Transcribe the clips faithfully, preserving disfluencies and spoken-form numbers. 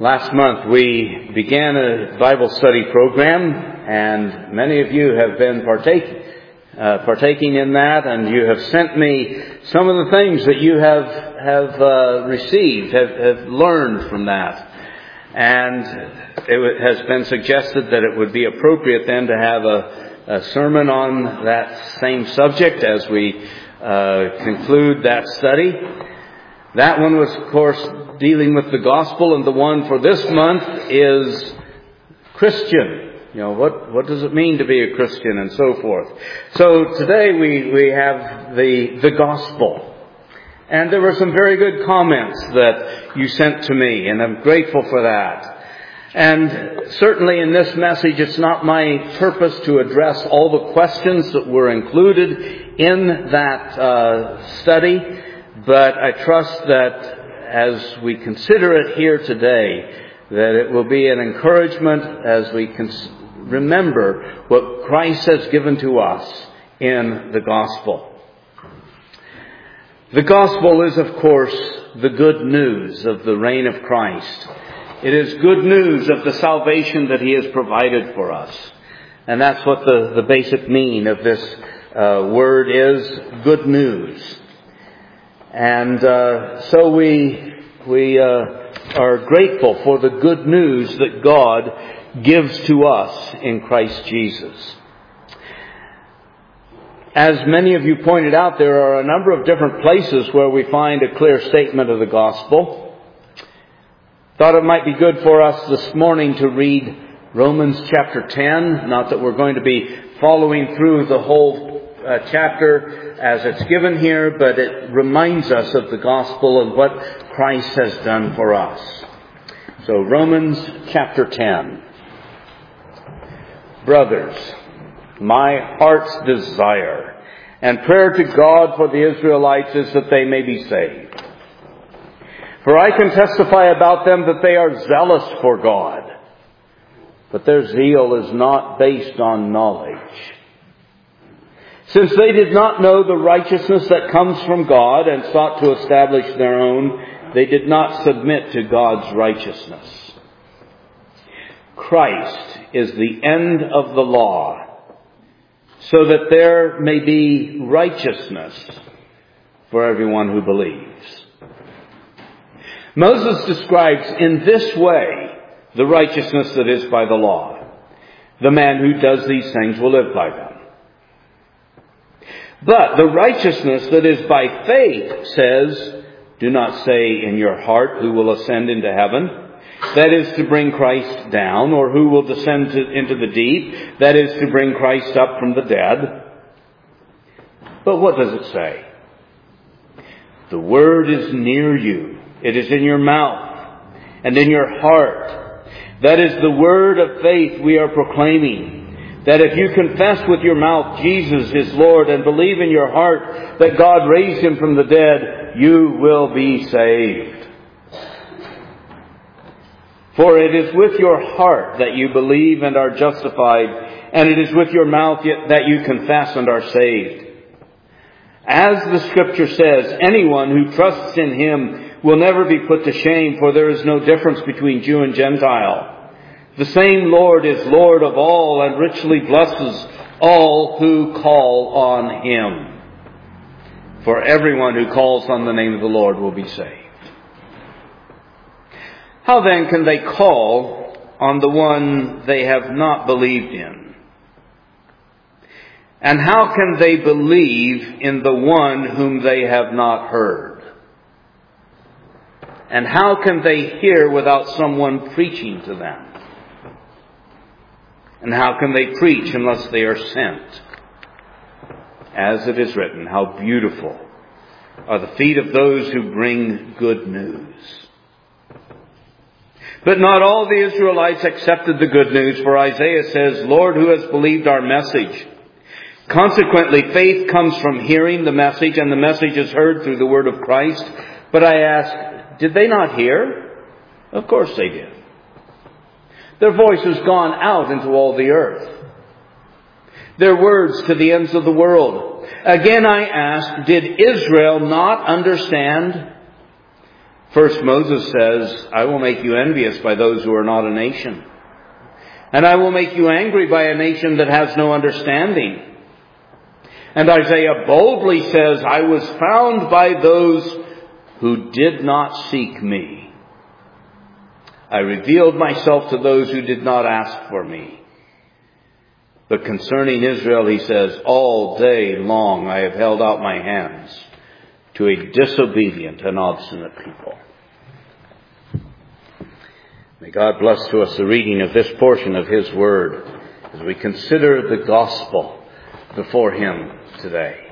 Last month we began a Bible study program, and many of you have been partaking, uh, partaking in that, and you have sent me some of the things that you have have uh, received, have, have learned from that. And it has been suggested that it would be appropriate then to have a, a sermon on that same subject as we uh, conclude that study. That one was, of course, dealing with the gospel, and the one for this month is Christian. You know, what, what does it mean to be a Christian and so forth. So today we, we have the, the gospel. And there were some very good comments that you sent to me, and I'm grateful for that. And certainly in this message, it's not my purpose to address all the questions that were included in that uh, study. But I trust that as we consider it here today, that it will be an encouragement as we cons- remember what Christ has given to us in the gospel. The gospel is, of course, the good news of the reign of Christ. It is good news of the salvation that He has provided for us. And that's what the, the basic meaning of this uh, word is, good news. And uh, so we we uh, are grateful for the good news that God gives to us in Christ Jesus. As many of you pointed out, there are a number of different places where we find a clear statement of the gospel. Thought it might be good for us this morning to read Romans chapter ten. Not that we're going to be following through the whole uh, chapter as it's given here, but it reminds us of the gospel and what Christ has done for us. So Romans chapter ten. Brothers, my heart's desire and prayer to God for the Israelites is that they may be saved. For I can testify about them that they are zealous for God, but their zeal is not based on knowledge. Since they did not know the righteousness that comes from God and sought to establish their own, they did not submit to God's righteousness. Christ is the end of the law, so that there may be righteousness for everyone who believes. Moses describes in this way the righteousness that is by the law. The man who does these things will live by them. But the righteousness that is by faith says, do not say in your heart who will ascend into heaven, that is to bring Christ down, or who will descend to, into the deep, that is to bring Christ up from the dead. But what does it say? The word is near you. It is in your mouth and in your heart. That is the word of faith we are proclaiming. That if you confess with your mouth Jesus is Lord and believe in your heart that God raised Him from the dead, you will be saved. For it is with your heart that you believe and are justified, and it is with your mouth that you confess and are saved. As the Scripture says, anyone who trusts in Him will never be put to shame, for there is no difference between Jew and Gentile. The same Lord is Lord of all and richly blesses all who call on Him. For everyone who calls on the name of the Lord will be saved. How then can they call on the one they have not believed in? And how can they believe in the one whom they have not heard? And how can they hear without someone preaching to them? And how can they preach unless they are sent? As it is written, how beautiful are the feet of those who bring good news. But not all the Israelites accepted the good news, for Isaiah says, Lord, who has believed our message? Consequently, faith comes from hearing the message, and the message is heard through the word of Christ. But I ask, did they not hear? Of course they did. Their voice has gone out into all the earth. Their words to the ends of the world. Again I ask, did Israel not understand? First, Moses says, I will make you envious by those who are not a nation. And I will make you angry by a nation that has no understanding. And Isaiah boldly says, I was found by those who did not seek me. I revealed myself to those who did not ask for me. But concerning Israel, he says, all day long I have held out my hands to a disobedient and obstinate people. May God bless to us the reading of this portion of His Word as we consider the gospel before Him today.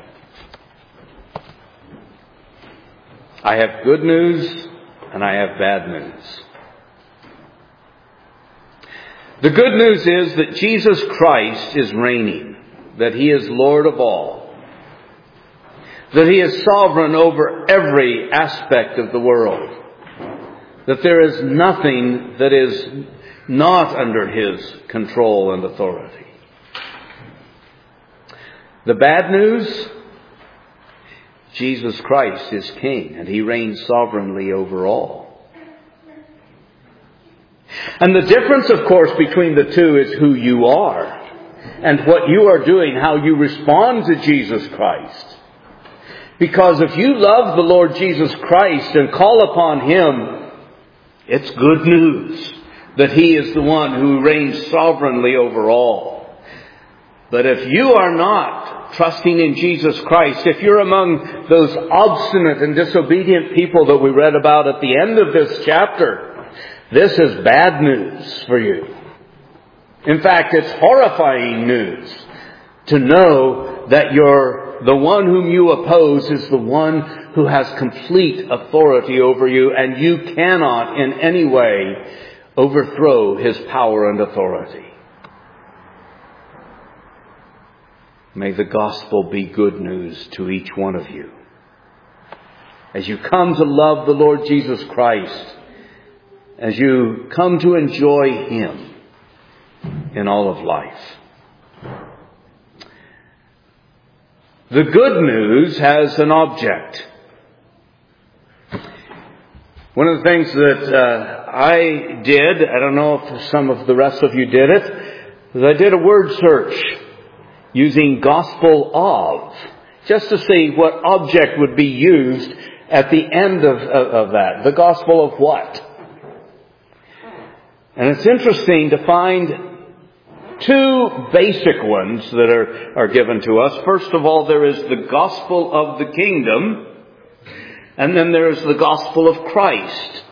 I have good news and I have bad news. The good news is that Jesus Christ is reigning, that He is Lord of all, that He is sovereign over every aspect of the world, that there is nothing that is not under His control and authority. The bad news, Jesus Christ is King and He reigns sovereignly over all. And the difference, of course, between the two is who you are and what you are doing, how you respond to Jesus Christ. Because if you love the Lord Jesus Christ and call upon Him, it's good news that He is the one who reigns sovereignly over all. But if you are not trusting in Jesus Christ, if you're among those obstinate and disobedient people that we read about at the end of this chapter, this is bad news for you. In fact, it's horrifying news to know that you're the one whom you oppose is the one who has complete authority over you, and you cannot in any way overthrow His power and authority. May the gospel be good news to each one of you as you come to love the Lord Jesus Christ, as you come to enjoy Him in all of life. The good news has an object. One of the things that uh, I did, I don't know if some of the rest of you did it, is I did a word search using gospel of, just to see what object would be used at the end of, of, of that. The gospel of what? And it's interesting to find two basic ones that are, are given to us. First of all, there is the gospel of the kingdom, and then there is the gospel of Christ.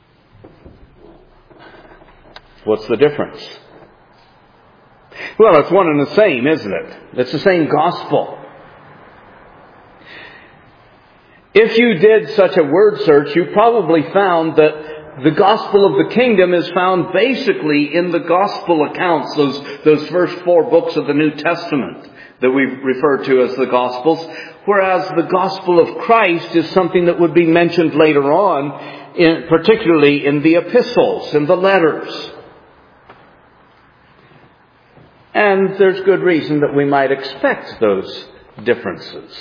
What's the difference? Well, it's one and the same, isn't it? It's the same gospel. If you did such a word search, you probably found that the gospel of the kingdom is found basically in the gospel accounts, those, those first four books of the New Testament that we refer to as the gospels, whereas the gospel of Christ is something that would be mentioned later on, in, particularly in the epistles and the letters. And there's good reason that we might expect those differences.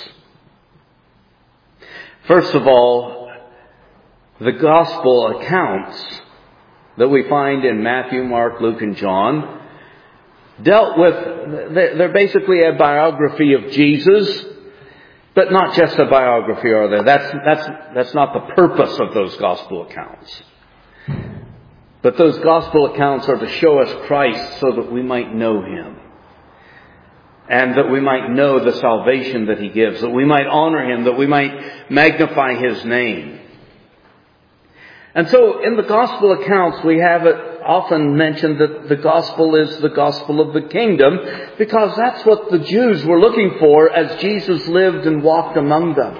First of all, the gospel accounts that we find in Matthew, Mark, Luke, and John dealt with, they're basically a biography of Jesus, but not just a biography, are they? That's, that's, that's not the purpose of those gospel accounts. But those gospel accounts are to show us Christ so that we might know Him. And that we might know the salvation that He gives, that we might honor Him, that we might magnify His name. And so in the gospel accounts we have it often mentioned that the gospel is the gospel of the kingdom, because that's what the Jews were looking for as Jesus lived and walked among them.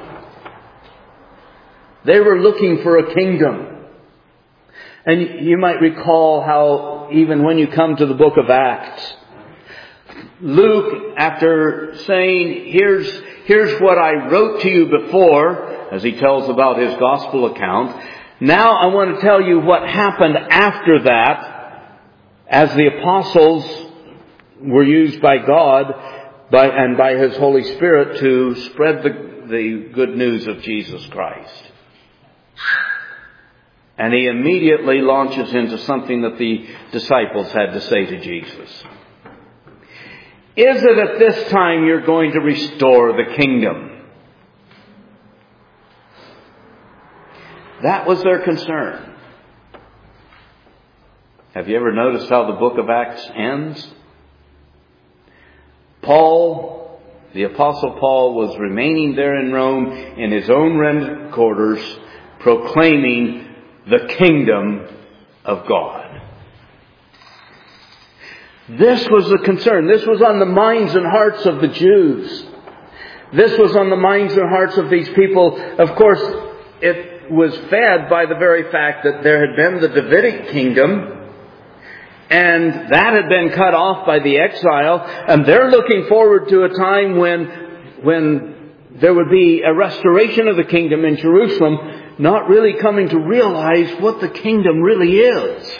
They were looking for a kingdom. And you might recall how even when you come to the book of Acts, Luke, after saying, here's, here's what I wrote to you before, as he tells about his gospel account, now I want to tell you what happened after that, as the apostles were used by God by, and by His Holy Spirit to spread the, the good news of Jesus Christ. And he immediately launches into something that the disciples had to say to Jesus. Is it at this time you're going to restore the kingdom? That was their concern. Have you ever noticed how the book of Acts ends? Paul, the Apostle Paul, was remaining there in Rome in his own rented quarters, proclaiming the kingdom of God. This was the concern. This was on the minds and hearts of the Jews. This was on the minds and hearts of these people. Of course, it was fed by the very fact that there had been the Davidic kingdom, and that had been cut off by the exile, and they're looking forward to a time when, when there would be a restoration of the kingdom in Jerusalem, not really coming to realize what the kingdom really is.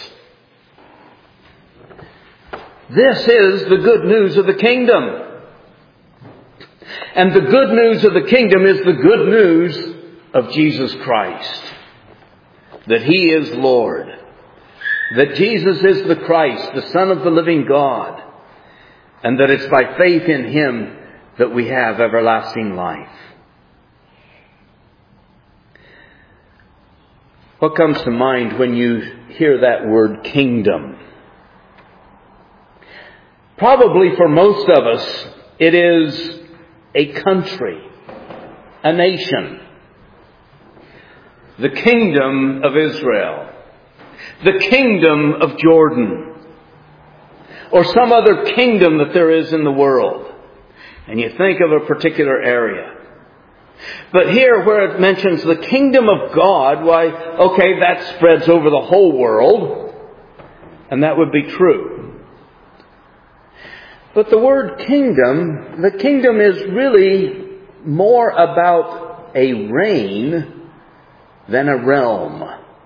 This is the good news of the kingdom. And the good news of the kingdom is the good news of Jesus Christ. That He is Lord. That Jesus is the Christ, the Son of the living God. And that it's by faith in Him that we have everlasting life. What comes to mind when you hear that word kingdom? Probably for most of us, it is a country, a nation. The kingdom of Israel. The kingdom of Jordan. Or some other kingdom that there is in the world. And you think of a particular area. But here where it mentions the kingdom of God, why, okay, that spreads over the whole world. And that would be true. But the word kingdom, the kingdom is really more about a reign than a realm.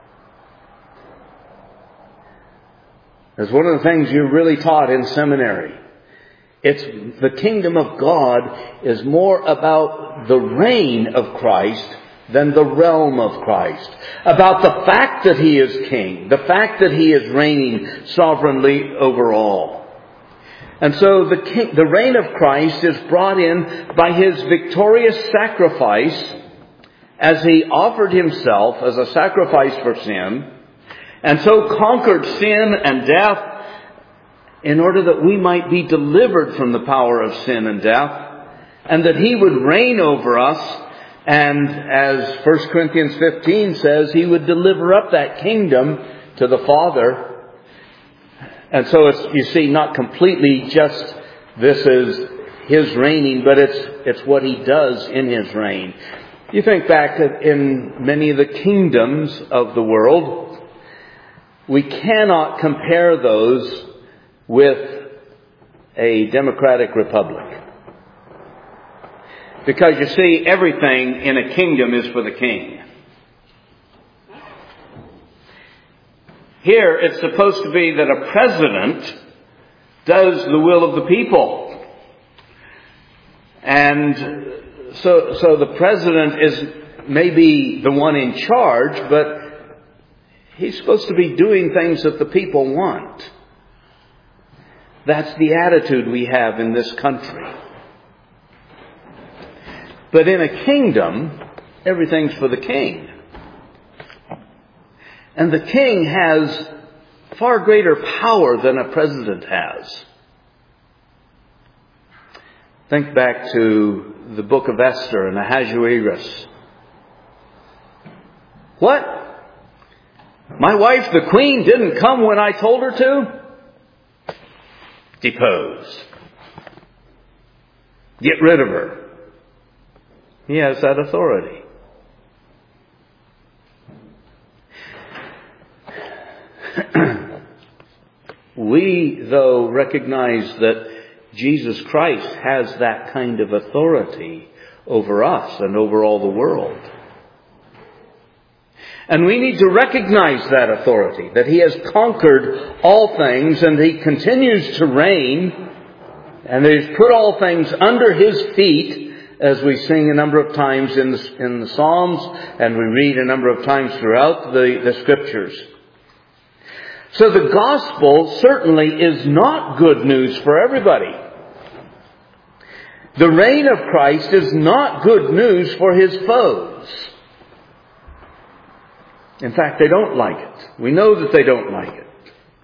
That's one of the things you're really taught in seminary. It's the kingdom of God is more about the reign of Christ than the realm of Christ. About the fact that He is king. The fact that He is reigning sovereignly over all. And so the king, the reign of Christ is brought in by His victorious sacrifice as He offered Himself as a sacrifice for sin. And so conquered sin and death in order that we might be delivered from the power of sin and death, and that He would reign over us, and as First Corinthians fifteen says, He would deliver up that kingdom to the Father. And so it's, you see, not completely just this is His reigning, but it's, it's what He does in His reign. You think back in many of the kingdoms of the world, we cannot compare those with a democratic republic. Because you see, everything in a kingdom is for the king. Here, it's supposed to be that a president does the will of the people. And so, so the president is maybe the one in charge, but he's supposed to be doing things that the people want. That's the attitude we have in this country. But in a kingdom, everything's for the king. And the king has far greater power than a president has. Think back to the book of Esther and Ahasuerus. What? My wife, the queen, didn't come when I told her to? Depose. Get rid of her. He has that authority. We, though, recognize that Jesus Christ has that kind of authority over us and over all the world. And we need to recognize that authority, that He has conquered all things and He continues to reign, and He's put all things under His feet as we sing a number of times in the, in the Psalms, and we read a number of times throughout the, the Scriptures. So the gospel certainly is not good news for everybody. The reign of Christ is not good news for His foes. In fact, they don't like it. We know that they don't like it.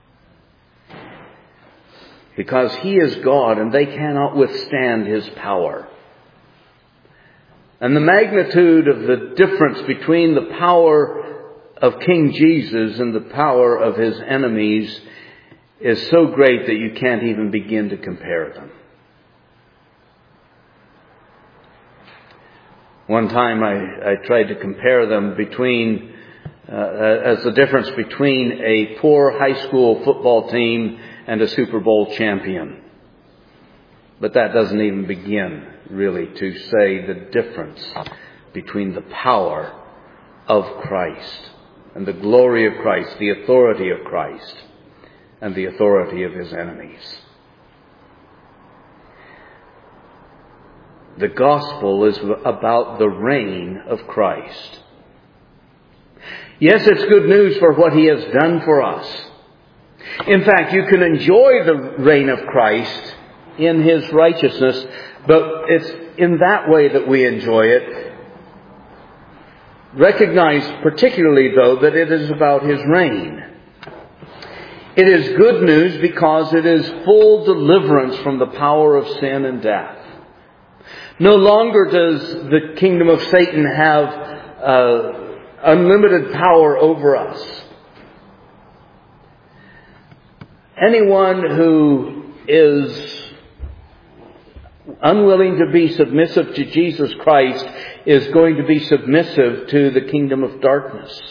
Because He is God and they cannot withstand His power. And the magnitude of the difference between the power of King Jesus and the power of His enemies is so great that you can't even begin to compare them. One time I, I tried to compare them between, uh, as the difference between a poor high school football team and a Super Bowl champion. But that doesn't even begin, really, to say the difference between the power of Christ and the glory of Christ, the authority of Christ, and the authority of His enemies. The gospel is about the reign of Christ. Yes, it's good news for what He has done for us. In fact, you can enjoy the reign of Christ in His righteousness, but it's in that way that we enjoy it. Recognize particularly, though, that it is about His reign. It is good news because it is full deliverance from the power of sin and death. No longer does the kingdom of Satan have uh, unlimited power over us. Anyone who is unwilling to be submissive to Jesus Christ is going to be submissive to the kingdom of darkness.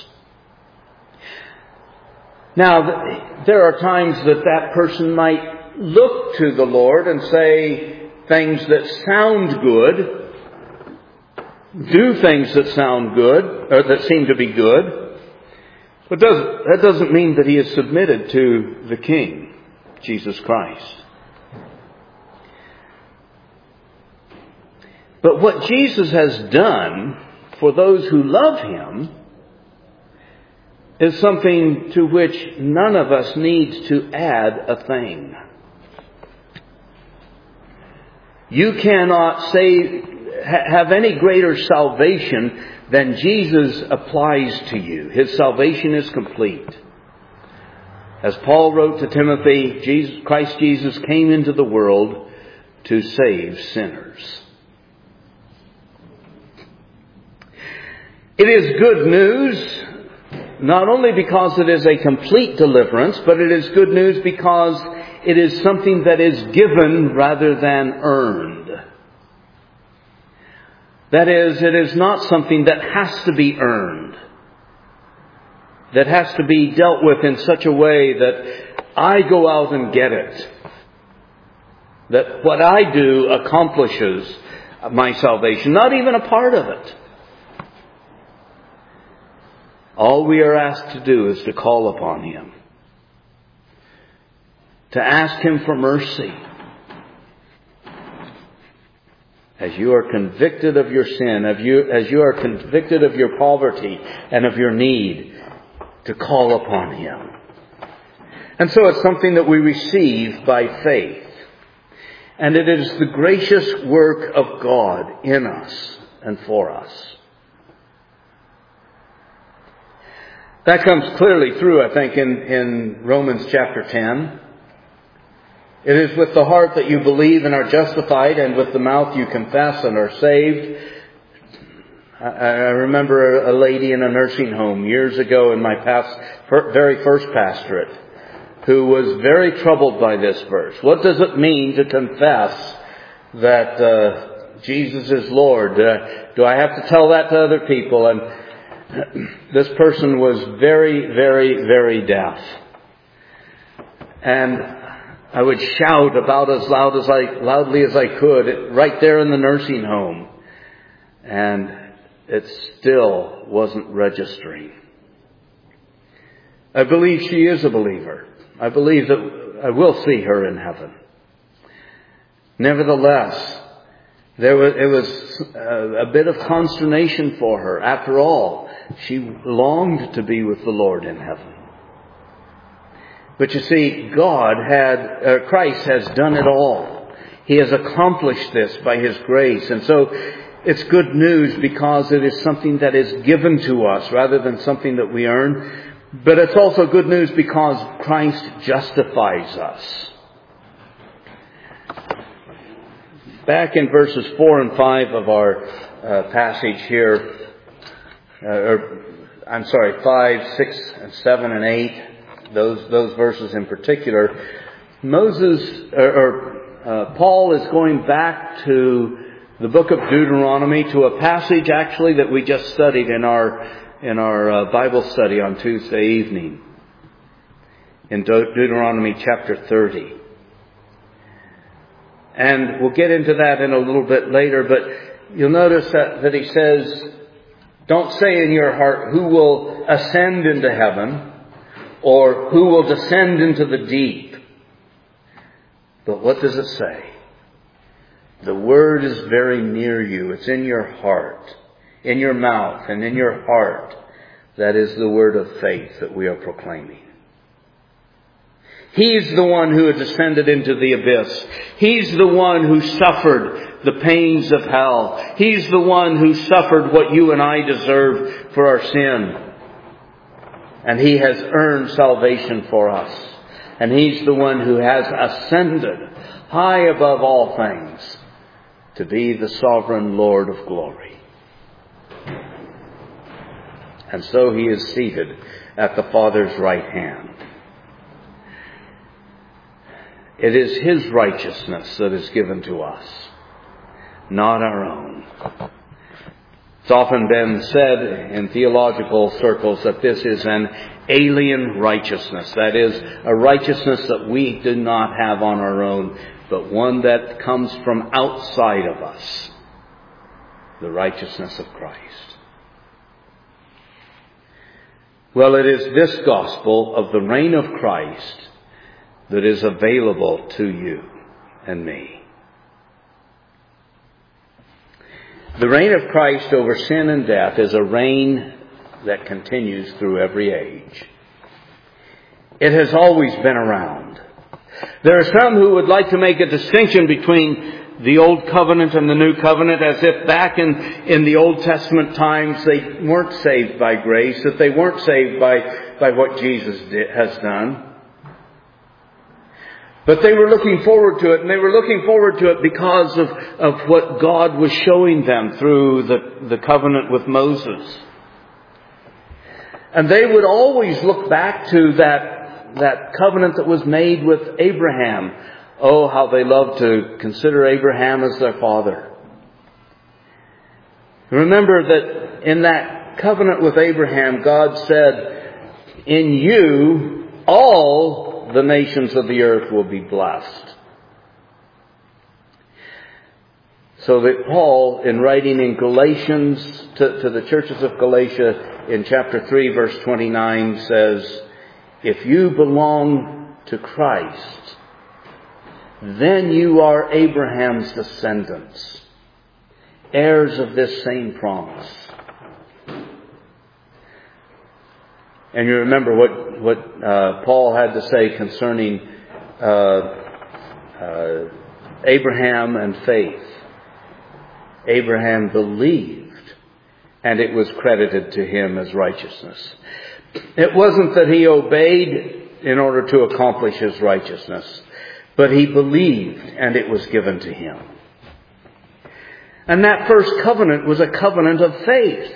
Now, there are times that that person might look to the Lord and say things that sound good, do things that sound good, or that seem to be good, but does, that doesn't mean that he is submitted to the King, Jesus Christ. But what Jesus has done for those who love Him is something to which none of us needs to add a thing. You cannot say, have any greater salvation than Jesus applies to you. His salvation is complete. As Paul wrote to Timothy, Jesus, Christ Jesus came into the world to save sinners. It is good news, not only because it is a complete deliverance, but it is good news because it is something that is given rather than earned. That is, it is not something that has to be earned, that has to be dealt with in such a way that I go out and get it, that what I do accomplishes my salvation, not even a part of it. All we are asked to do is to call upon Him, to ask Him for mercy. As you are convicted of your sin, as you, as you are convicted of your poverty and of your need, to call upon Him. And so it's something that we receive by faith. And it is the gracious work of God in us and for us. That comes clearly through, I think, in, in Romans chapter ten. It is with the heart that you believe and are justified, and with the mouth you confess and are saved. I, I remember a lady in a nursing home years ago in my past, very first pastorate, who was very troubled by this verse. What does it mean to confess that uh, Jesus is Lord? Uh, do I have to tell that to other people? And this person was very, very, very deaf. And I would shout about as loud as I, loudly as I could, right there in the nursing home. And it still wasn't registering. I believe she is a believer. I believe that I will see her in heaven. Nevertheless, There was, it was a, a bit of consternation for her. After all, she longed to be with the Lord in heaven. But you see, God had, uh, Christ has done it all. He has accomplished this by His grace. And so it's good news because it is something that is given to us rather than something that we earn. But it's also good news because Christ justifies us. Back in verses four and five of our uh, passage here, uh, or I'm sorry, five, six, and seven, and eight, those those verses in particular, Moses or, or uh, Paul is going back to the book of Deuteronomy, to a passage actually that we just studied in our in our uh, Bible study on Tuesday evening, in De- Deuteronomy chapter thirty. And we'll get into that in a little bit later, but you'll notice that, that he says, don't say in your heart, who will ascend into heaven, or who will descend into the deep. But what does it say? The word is very near you. It's in your heart, in your mouth, and in your heart. That is the word of faith that we are proclaiming. He's the one who has descended into the abyss. He's the one who suffered the pains of hell. He's the one who suffered what you and I deserve for our sin. And He has earned salvation for us. And He's the one who has ascended high above all things to be the sovereign Lord of glory. And so He is seated at the Father's right hand. It is His righteousness that is given to us, not our own. It's often been said in theological circles that this is an alien righteousness. That is, a righteousness that we do not have on our own, but one that comes from outside of us. The righteousness of Christ. Well, it is this gospel of the reign of Christ that is available to you and me. The reign of Christ over sin and death is a reign that continues through every age. It has always been around. There are some who would like to make a distinction between the Old Covenant and the New Covenant, as if back in, in the Old Testament times they weren't saved by grace, that they weren't saved by, by what Jesus did, has done. But they were looking forward to it, and they were looking forward to it because of, of what God was showing them through the, the covenant with Moses. And they would always look back to that, that covenant that was made with Abraham. Oh, how they loved to consider Abraham as their father. Remember that in that covenant with Abraham, God said, in you, all the nations of the earth will be blessed. So that Paul, in writing in Galatians, to, to the churches of Galatia, in chapter three, verse twenty-nine, says, if you belong to Christ, then you are Abraham's descendants, heirs of this same promise. And you remember what, what uh, Paul had to say concerning uh, uh, Abraham and faith. Abraham believed, and it was credited to him as righteousness. It wasn't that he obeyed in order to accomplish his righteousness, but he believed, and it was given to him. And that first covenant was a covenant of faith.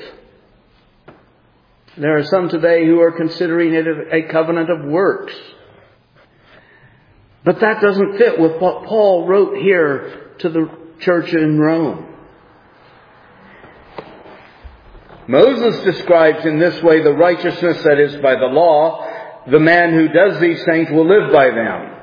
There are some today who are considering it a covenant of works. But that doesn't fit with what Paul wrote here to the church in Rome. Moses describes in this way the righteousness that is by the law. The man who does these things will live by them.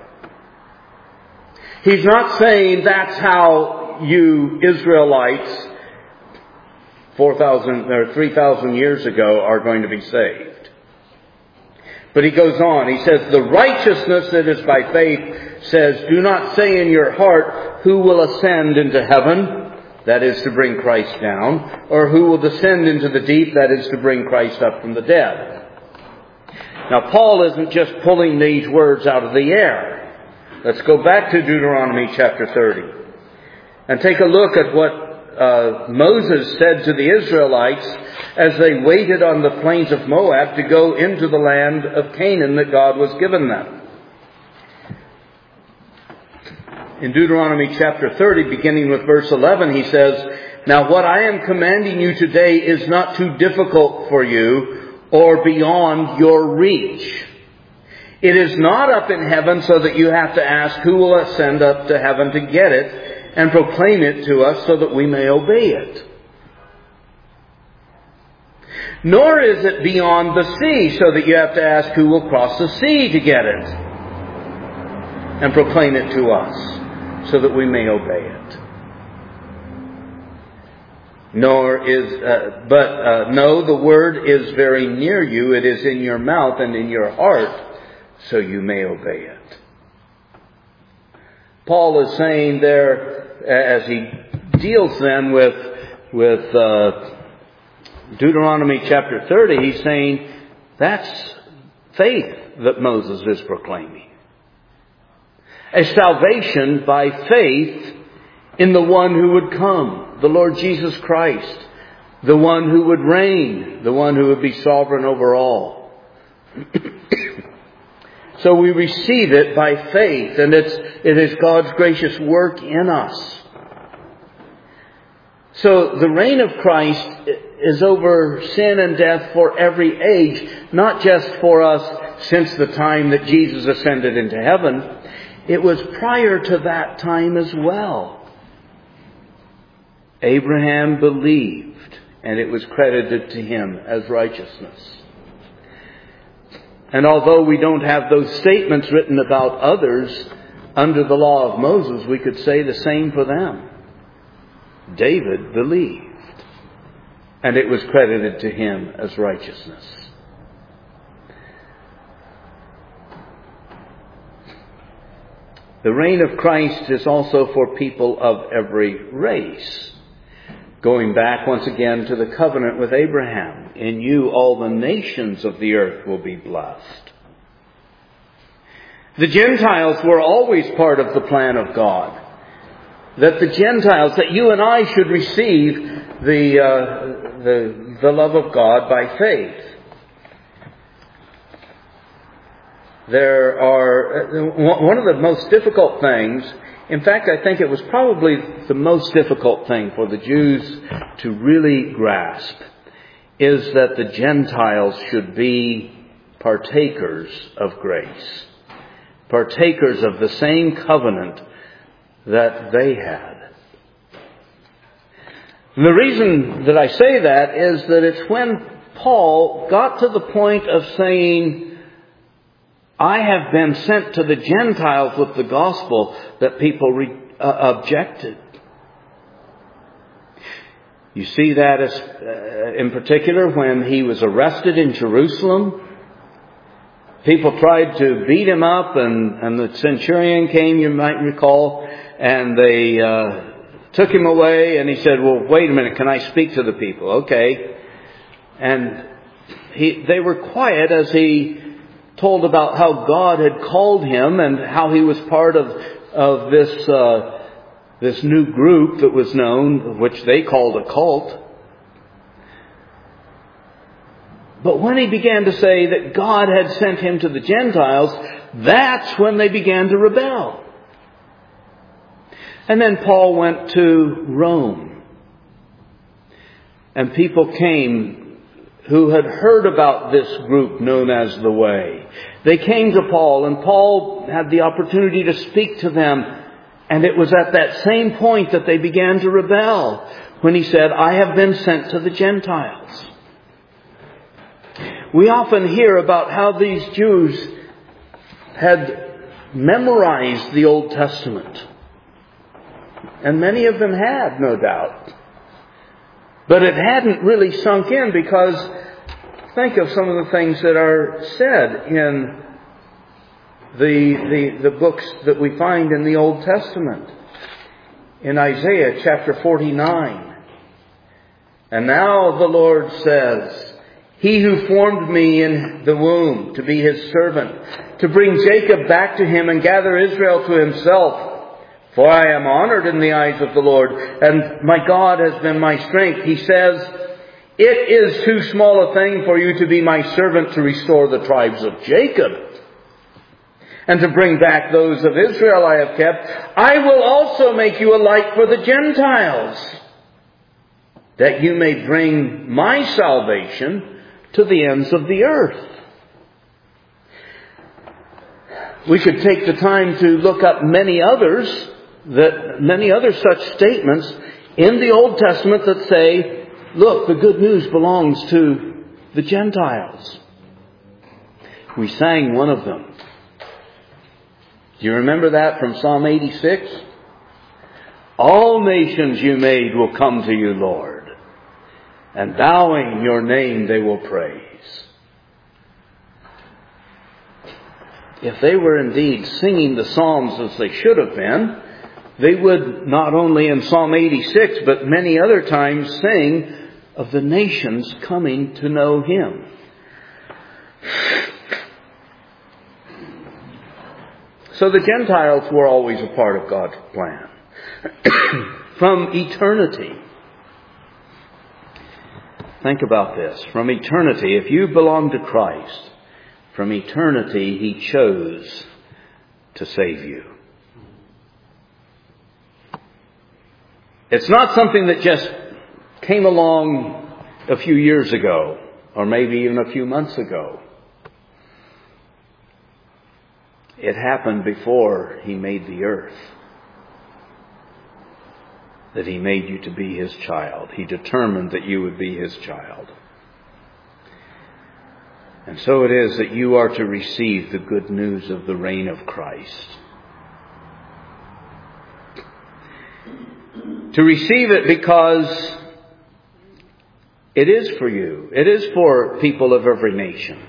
He's not saying that's how you Israelites four thousand or three thousand years ago are going to be saved. But he goes on. He says, the righteousness that is by faith says, do not say in your heart, who will ascend into heaven, that is to bring Christ down, or who will descend into the deep, that is to bring Christ up from the dead. Now, Paul isn't just pulling these words out of the air. Let's go back to Deuteronomy chapter thirty and take a look at what uh, Moses said to the Israelites as they waited on the plains of Moab to go into the land of Canaan that God was given them. In Deuteronomy chapter thirty, beginning with verse eleven, he says, "Now what I am commanding you today is not too difficult for you or beyond your reach. It is not up in heaven so that you have to ask who will ascend up to heaven to get it and proclaim it to us so that we may obey it. Nor is it beyond the sea so that you have to ask who will cross the sea to get it and proclaim it to us so that we may obey it. Nor is, uh, but uh, no, the word is very near you. It is in your mouth and in your heart, so you may obey it." Paul is saying there, as he deals then with with uh, Deuteronomy chapter thirty, he's saying that's faith that Moses is proclaiming. A salvation by faith in the one who would come, the Lord Jesus Christ, the one who would reign, the one who would be sovereign over all. So we receive it by faith, and it's, it is God's gracious work in us. So the reign of Christ is over sin and death for every age, not just for us since the time that Jesus ascended into heaven. It was prior to that time as well. Abraham believed, and it was credited to him as righteousness. And although we don't have those statements written about others under the law of Moses, we could say the same for them. David believed, and it was credited to him as righteousness. The reign of Christ is also for people of every race. Going back once again to the covenant with Abraham. In you all the nations of the earth will be blessed. The Gentiles were always part of the plan of God. That the Gentiles, that you and I should receive the, uh, the, the love of God by faith. There are, one of the most difficult things, in fact, I think it was probably the most difficult thing for the Jews to really grasp, is that the Gentiles should be partakers of grace. Partakers of the same covenant that they had. And the reason that I say that is that it's when Paul got to the point of saying, I have been sent to the Gentiles with the gospel, that people re, uh, objected. You see that as, uh, in particular when he was arrested in Jerusalem. People tried to beat him up, and, and the centurion came, you might recall, and they uh, took him away, and he said, well, wait a minute, can I speak to the people? Okay. And he, they were quiet as he told about how God had called him and how he was part of of this uh, this new group that was known, which they called a cult. But when he began to say that God had sent him to the Gentiles, that's when they began to rebel. And then Paul went to Rome, and people came who had heard about this group known as the Way. They came to Paul, and Paul had the opportunity to speak to them. And it was at that same point that they began to rebel, when he said, I have been sent to the Gentiles. We often hear about how these Jews had memorized the Old Testament. And many of them had, no doubt. But it hadn't really sunk in, because think of some of the things that are said in the, the, the books that we find in the Old Testament. in Isaiah chapter forty-nine. And now the Lord says, He who formed me in the womb to be His servant, to bring Jacob back to Him and gather Israel to Himself. For I am honored in the eyes of the Lord, and my God has been my strength. He says, It is too small a thing for you to be my servant to restore the tribes of Jacob, and to bring back those of Israel I have kept. I will also make you a light for the Gentiles, that you may bring my salvation to the ends of the earth. We could take the time to look up many others, that many other such statements in the Old Testament that say, look, the good news belongs to the Gentiles. We sang one of them. Do you remember that from Psalm eighty-six? All nations you made will come to you, Lord, and bowing your name they will praise. If they were indeed singing the Psalms as they should have been, they would not only in Psalm eighty-six, but many other times sing of the nations coming to know Him. So the Gentiles were always a part of God's plan. From eternity. Think about this. From eternity, if you belong to Christ, from eternity He chose to save you. It's not something that just came along a few years ago, or maybe even a few months ago. It happened before He made the earth, that He made you to be His child. He determined that you would be His child. And so it is that you are to receive the good news of the reign of Christ. To receive it because it is for you. It is for people of every nation.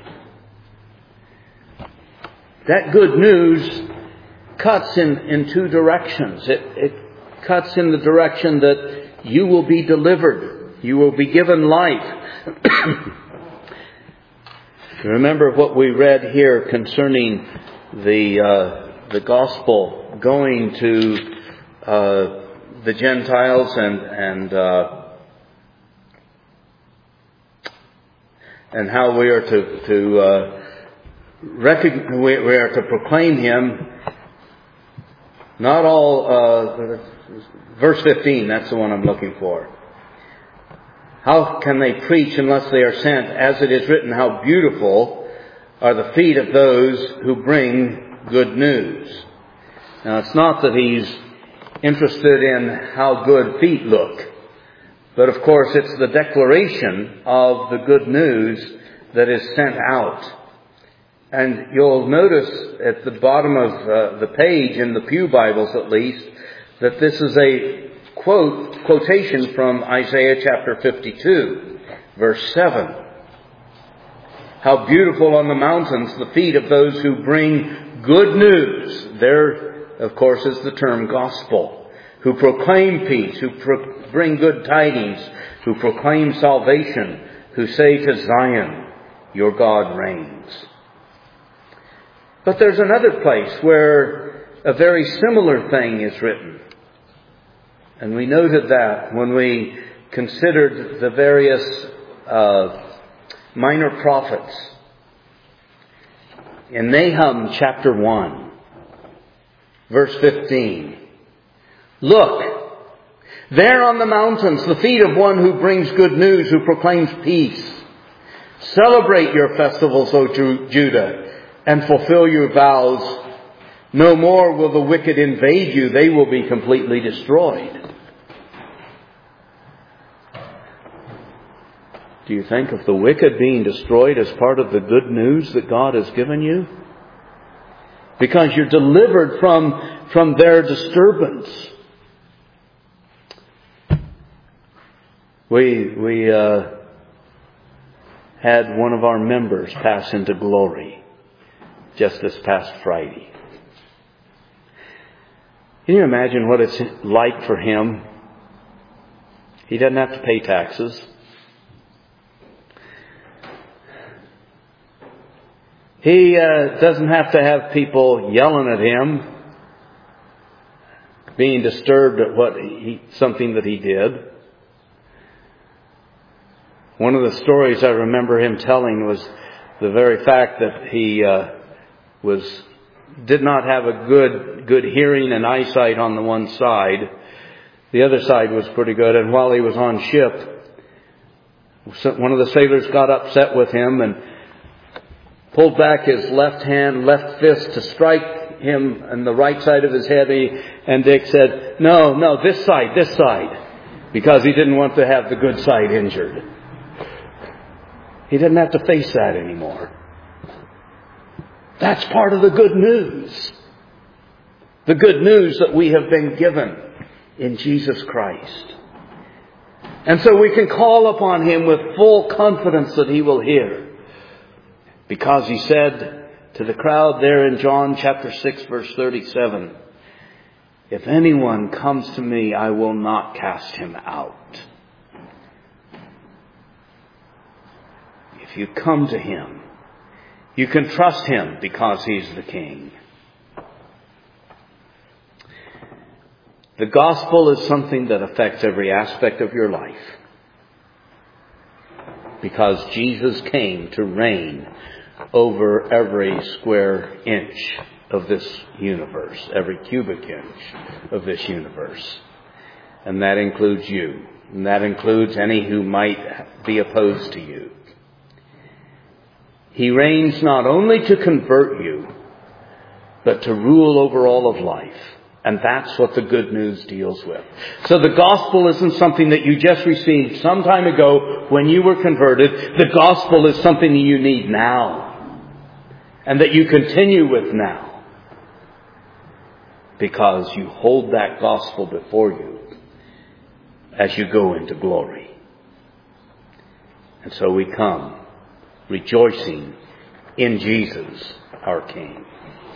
That good news cuts in, in two directions. It, it cuts in the direction that you will be delivered. You will be given life. Remember what we read here concerning the uh, the gospel going to uh, the Gentiles and and uh, and how we are to to uh, recognize, we are to proclaim Him. Not all uh, verse fifteen. That's the one I'm looking for. How can they preach unless they are sent? As it is written, how beautiful are the feet of those who bring good news. Now, it's not that he's interested in how good feet look. But of course, it's the declaration of the good news that is sent out. And you'll notice at the bottom of uh, the page, in the Pew Bibles at least, that this is a quote, quotation from Isaiah chapter fifty-two, verse seven. How beautiful on the mountains the feet of those who bring good news. There, of course, is the term gospel. Who proclaim peace, who pro- bring good tidings, who proclaim salvation, who say to Zion, your God reigns. But there's another place where a very similar thing is written. And we noted that when we considered the various uh, minor prophets. In Nahum chapter one, verse fifteen. Look, there on the mountains, the feet of one who brings good news, who proclaims peace. Celebrate your festivals, O Judah, and fulfill your vows. No more will the wicked invade you. They will be completely destroyed. Do you think of the wicked being destroyed as part of the good news that God has given you? Because you're delivered from, from their disturbance. We, we uh, had one of our members pass into glory just this past Friday. Can you imagine what it's like for him? He doesn't have to pay taxes. He uh, doesn't have to have people yelling at him, being disturbed at what he, something that he did. One of the stories I remember him telling was the very fact that he uh, was did not have a good good hearing and eyesight on the one side. The other side was pretty good. And while he was on ship, one of the sailors got upset with him and pulled back his left hand, left fist to strike him on the right side of his head. And Dick said, no, no, this side, this side. Because he didn't want to have the good side injured. He didn't have to face that anymore. That's part of the good news. The good news that we have been given in Jesus Christ. And so we can call upon Him with full confidence that He will hear. Because He said to the crowd there in John chapter six verse thirty-seven, if anyone comes to me, I will not cast him out. If you come to Him, you can trust Him because He's the King. The gospel is something that affects every aspect of your life. Because Jesus came to reign over every square inch of this universe, every cubic inch of this universe. And that includes you. And that includes any who might be opposed to you. He reigns not only to convert you, but to rule over all of life. And that's what the good news deals with. So the gospel isn't something that you just received some time ago when you were converted. The gospel is something that you need now. And that you continue with now. Because you hold that gospel before you as you go into glory. And so we come rejoicing in Jesus, our King.